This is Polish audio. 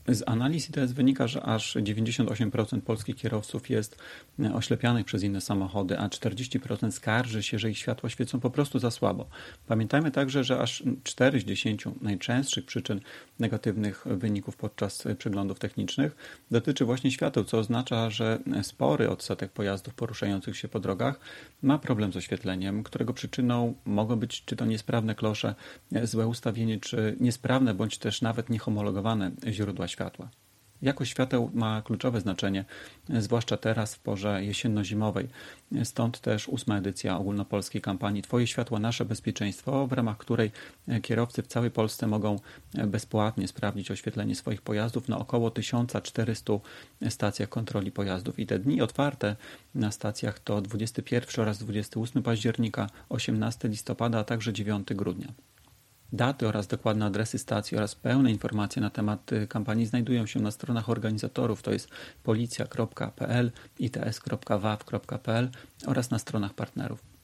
Z analiz ITS wynika, że aż 98% polskich kierowców jest oślepianych przez inne samochody, a 40% skarży się, że ich światła świecą po prostu za słabo. Pamiętajmy także, że aż 4 z 10 najczęstszych przyczyn negatywnych wyników podczas przeglądów technicznych dotyczy właśnie świateł, co oznacza, że spory odsetek pojazdów poruszających się po drogach ma problem z oświetleniem, którego przyczyną mogą być czy to niesprawne klosze, złe ustawienie, czy niesprawne bądź też nawet niehomologowane źródła światła. Jakość świateł ma kluczowe znaczenie, zwłaszcza teraz w porze jesienno-zimowej. Stąd też 8. edycja ogólnopolskiej kampanii Twoje światła, nasze bezpieczeństwo, w ramach której kierowcy w całej Polsce mogą bezpłatnie sprawdzić oświetlenie swoich pojazdów na około 1400 stacjach kontroli pojazdów. I te dni otwarte na stacjach to 21 oraz 28 października, 18 listopada, a także 9 grudnia. Daty oraz dokładne adresy stacji oraz pełne informacje na temat kampanii znajdują się na stronach organizatorów, to jest policja.pl, its.waw.pl oraz na stronach partnerów.